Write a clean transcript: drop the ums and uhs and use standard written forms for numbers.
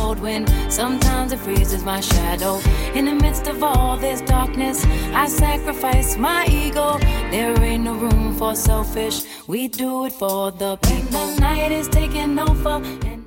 cold wind. Sometimes it freezes my shadow. In the midst of all this darkness, I sacrifice my ego. There ain't no room for selfish. We do it for the people. The night is taking over.